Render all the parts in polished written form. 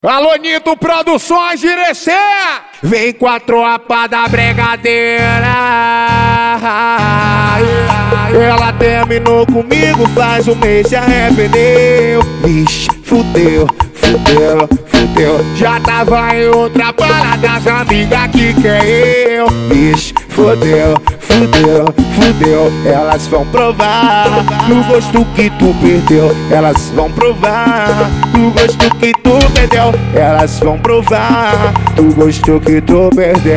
Alô, Nito Produções, Irecê! Vem com a tropa da bregadeira. Ela terminou comigo faz um mês, se arrependeu. Vixe, fudeu, fudeu, fudeu. Já tava em outra bala das amigas que quer eu. Vixe, fudeu, fudeu, fudeu. Elas vão provar do gosto que tu perdeu. Elas vão provar do gosto que tu perdeu. Elas vão provar do gosto que tu perdeu.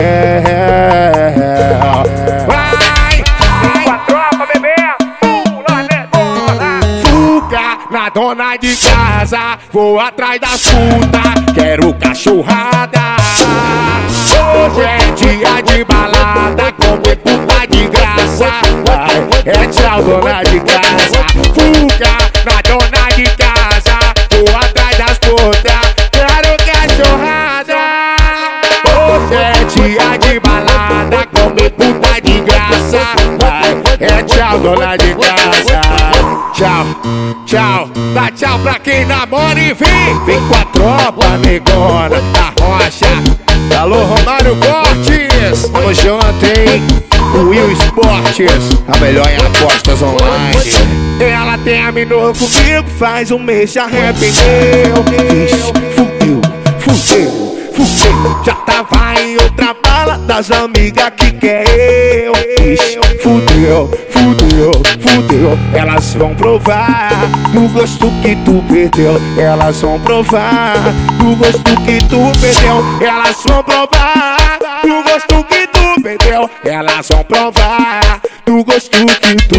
Vai, com a tropa, bebê. Pula, né, bola. Fuga na dona de casa, vou atrás das putas, quero cachorrada. Hoje é dia de balada, comer puta de graça. Vai, é tchau, dona de casa. Fuga na dona de casa, vou atrás das putas, quero cachorrada. Hoje é dia de balada, comer puta de graça. Vai, é tchau, dona de casa. Tchau, tchau, dá tchau pra quem namora e vem com a tropa negona da rocha. Alô, Romário Cortes, tamo junto, hein? Will Esportes, a melhor em apostas online. Ela terminou comigo faz um mês, se arrependeu. Vixe, fudeu, fudeu, fudeu. Já tava em outra bala das amigas que quer eu. Vixe, fudeu, fudeu, fudeu. Elas vão provar do gosto que tu perdeu. Elas vão provar do gosto que tu perdeu. Elas vão provar do gosto que tu perdeu. Elas vão provar do gosto que tu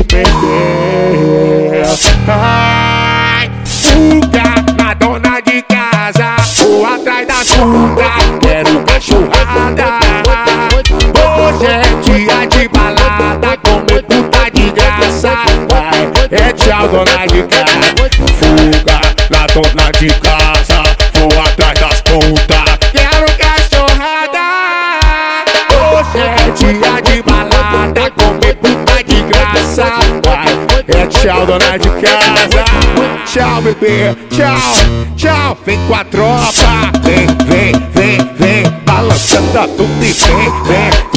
perdeu. Ai, fuga na dona de casa, vou atrás da puta, quero cachorrada. Hoje é dia de balada, comer puta de graça. Vai, é tchau, dona de casa. Fuga na dona de casa, vou atrás das putas, quero cachorrada. Hoje é dia de balada, comer puta de graça. Vai, é tchau, dona de casa. Tchau, bebê, tchau, tchau. Vem com a tropa, vem, vem, vem, vem, balançando a tudo e vem, vem.